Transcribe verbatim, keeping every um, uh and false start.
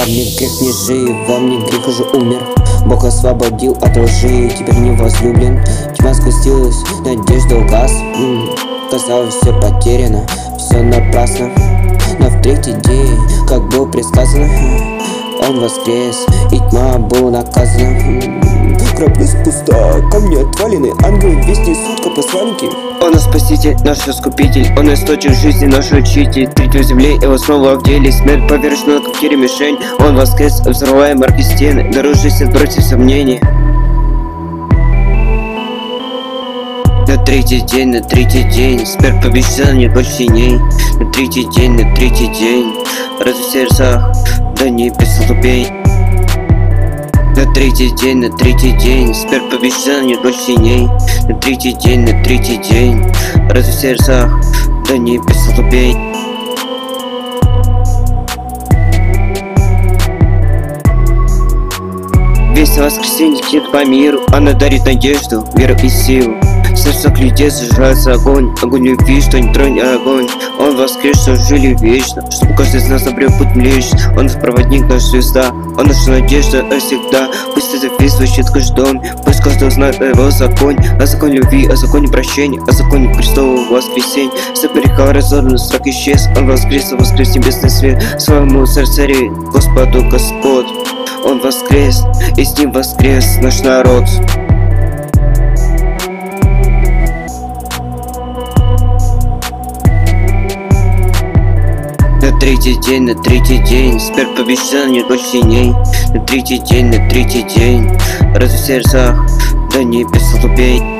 мне грех не жив, во мне грех уже умер. Бог освободил от лжи, теперь не возлюблен. Тьма сгустилась, надежда угас. М-м, казалось, все потеряно, все напрасно. Но в третий день, как было предсказано, Он воскрес, и тьма была наказана. Гробница пуста, камни отвалены, ангелы весь несут, как посланники. Он наш спаситель, наш искупитель, Он источник жизни, наш учитель. Третью земле его снова в деле, смерть повержена, как тире мишень. Он воскрес, взрывая морки стены, дорожись отбросив сомнения. На третий день, на третий день, смерть побеждена, нет больше теней. На третий день, на третий день, разве в сердцах до небес ступень. На третий день, на третий день, смерть побеждена, нет больше теней. На третий день, на третий день, разве в сердцах до небес ступень. Весь воскресенье летит по миру, она дарит надежду, веру и силу. В сердцах людей зажигается огонь, огонь любви, что не тронет огонь. Он воскрес, что жили вечно, чтобы каждый из нас обрел путь млечь. Он наш проводник, наша звезда, Он наша надежда навсегда. Пусть это весь звучит каждый дом, пусть каждый знает о его законе. О законе любви, о законе прощения, о законе Христового воскресенья. Запрекал разорванный страх исчез, Он воскрес, воскрес небесный свет. Своему царю, Господу Господь. Он воскрес, и с ним воскрес наш народ. На третий день, на третий день, смерть побеждена, нет больше теней. На третий день, на третий день, разве в сердцах до небес ступень.